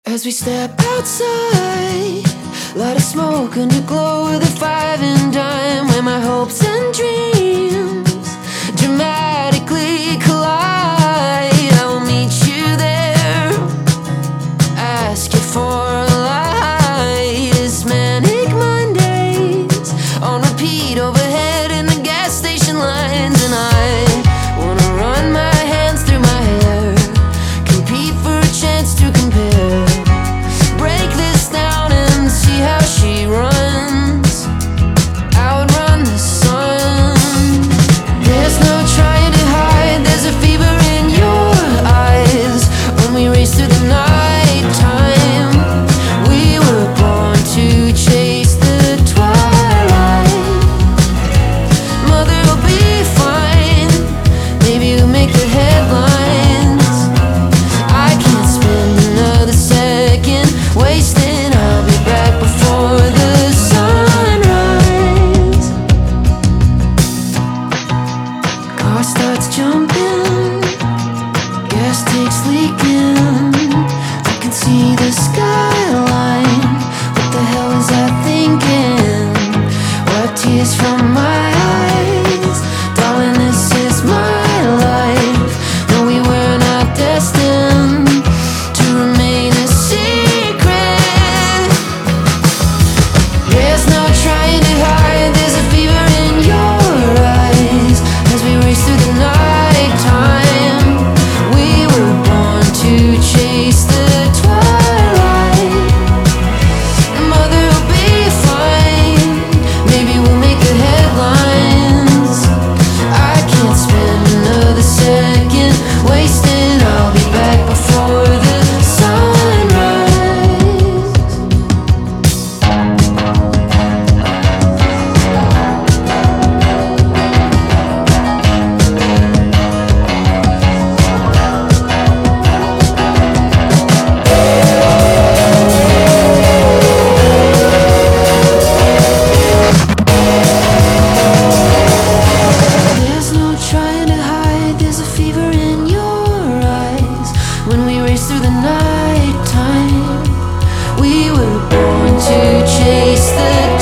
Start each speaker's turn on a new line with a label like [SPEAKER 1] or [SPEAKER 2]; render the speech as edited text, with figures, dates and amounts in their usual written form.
[SPEAKER 1] As we step outside, light a smoke and a glow with a five and dime, where my hopes and dreams dramatically collide. I will meet you there, ask you for a light. It's manic Mondays on repeat overhead in the gas station lines, and I wanna run my hands through my hair, compete for a chance to compare. Break this down and see how she runs, outrun the sun. There's no trying to hide, there's a fever in your eyes. When we race through the night time, we were born to chase the twilight. Mother will be fine, maybe we'll make the headlines. I can't spend another second wasting, I'll be back before the sunrise. Car starts jumping, gas tanks leaking. I can see the skyline, what the hell was I thinking? Wipe tears from my eyes, darling, this is my life. No, we were not destined to remain a secret. There's no trying to hide, there's a fever in your eyes. As we race through the night time, we were born to chase the twilight. Mother will be fine, maybe we'll make the headlines. I can't spend another second wasting, I'll be back before the sunrise. There's no trying to hide, there's a fever in your eyes. When we race through the night time, we were born to chase the